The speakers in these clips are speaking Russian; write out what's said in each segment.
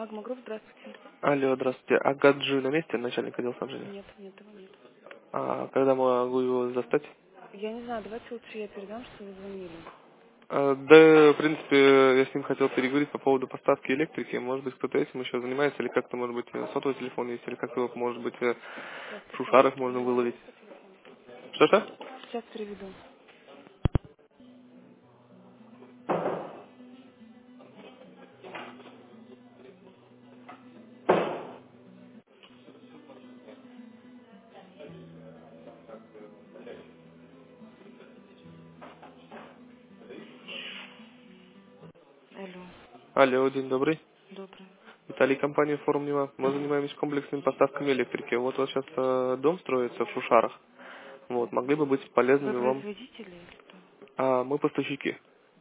Магма Групп, здравствуйте. Алло, здравствуйте. А Гаджи на месте, начальник отдела снабжения? Нет, нет, его нет. А когда могу его застать? Я не знаю, давайте лучше я передам, что вы звонили. Да, в принципе, я с ним хотел переговорить по поводу поставки электрики. Может быть, кто-то этим еще занимается, или как-то, может быть, сотовый телефон есть, или как-то, его, может быть, Сейчас, в шушарах секундочку, можно я выловить. наберу по телефону. Что-что? Сейчас переведу. Алло, Алло, день добрый. добрый. Виталий, компания «Форум Нева». Мы занимаемся комплексными поставками электрики. Вот у вас сейчас дом строится в Шушарах. Вот, могли бы быть Вы полезными вам. производители или кто? А мы поставщики.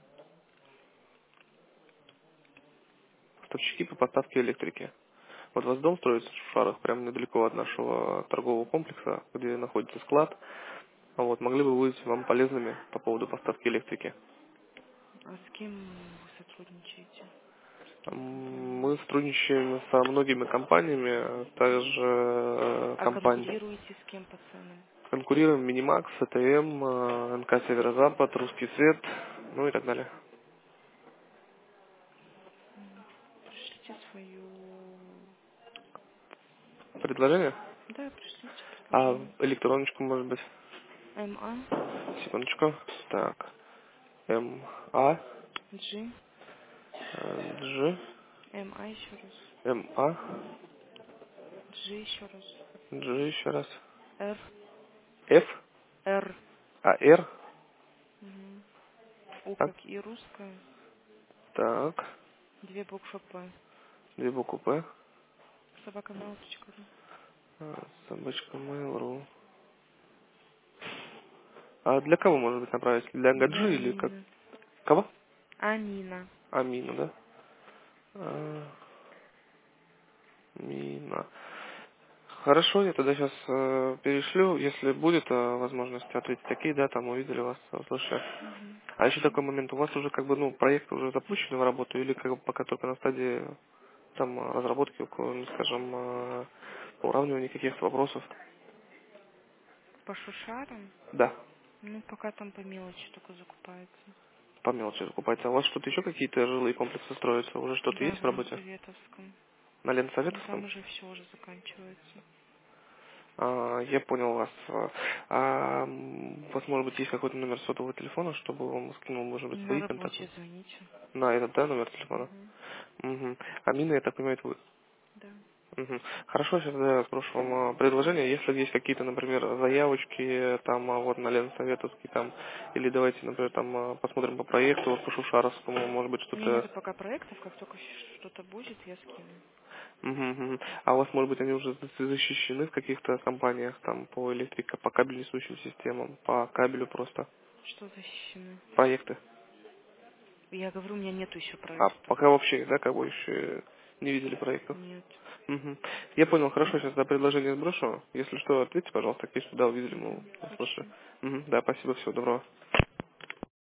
Поставщики по поставке электрики. Вот у вас дом строится в Шушарах, прямо недалеко от нашего торгового комплекса, где находится склад. Вот, могли бы быть вам полезными по поводу поставки электрики. А с кем вы сотрудничаете? С кем компания? Мы сотрудничаем со многими компаниями, также А компании. конкурируете с кем по ценам? Конкурируем Минимакс, АТМ, НК Северо-Запад, Русский Свет, ну и так далее. Пришлите свою... Предложение? Да, пришлите А предложение. электроночку, может быть? МА, Секундочку. Так. МА, G, Ж, МА еще раз. МА, G еще раз. Ж еще раз. Р, Ф, Р. Р. Угу. У Так, как и русская. так. Две буквы П. Две буквы П. Собакамал.ру. Собачка Mail.ru. А для кого, может быть, направить? Для Для Гаджи или как? Амины. Кого? Амина. Амина, да? А, Мина. Хорошо, я тогда сейчас перешлю, если будет возможность ответить такие, да, там увидели вас, услышали. Угу, А еще хорошо. такой момент, у вас уже как бы, ну, проект уже запущен в работу или как бы пока только на стадии там разработки, ну, скажем, уравнивания каких-то вопросов? По шушарам? Да, Ну, пока там по мелочи только закупается. по мелочи закупается. А у вас что-то еще какие-то жилые комплексы строятся? Уже что-то Да, есть в в работе? Ленсоветовском. На Но там Ленсоветовском? уже все уже заканчивается. Я понял вас. У вас, может быть, есть какой-то номер сотового телефона, чтобы вам скинул, может быть, На свои контакты? рабочий звоните. На этот, да, номер телефона? Угу. Угу. Амина, я так понимаю, это вы. Да. Мгм. Хорошо, сейчас я спрошу вам предложение. Если есть какие-то, например, заявочки, там, вот на Ленсоветовский, там, или давайте, например, там, посмотрим по проекту, вот по Шушаровскому, может быть, У меня что-то... нету пока проектов, как только что-то будет, я скину. Мгм, мгм. А у вас, может быть, они уже защищены в каких-то компаниях, там, по электрике, по кабель-несущим системам, по кабелю просто, Что защищены? проекты? Я говорю, у меня нету еще А проектов. пока вообще, да, как бы еще не видели проектов? Нет. Мгм. Я понял, хорошо, сейчас да, предложение сброшу. Если что, ответьте, пожалуйста, если да, увидели, мы Угу. услышали. Хорошо. Мгм. Да, спасибо, всего доброго.